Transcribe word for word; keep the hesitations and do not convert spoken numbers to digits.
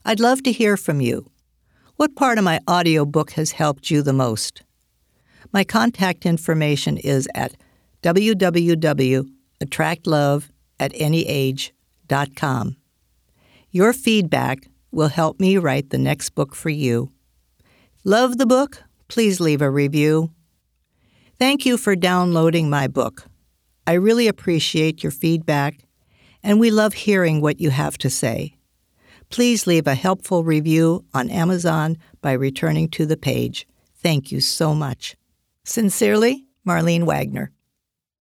I'd love to hear from you. What part of my audiobook has helped you the most? My contact information is at w w w dot attract love at any age dot com. Your feedback will help me write the next book for you. Love the book? Please leave a review. Thank you for downloading my book. I really appreciate your feedback, and we love hearing what you have to say. Please leave a helpful review on Amazon by returning to the page. Thank you so much. Sincerely, Marlene Wagner.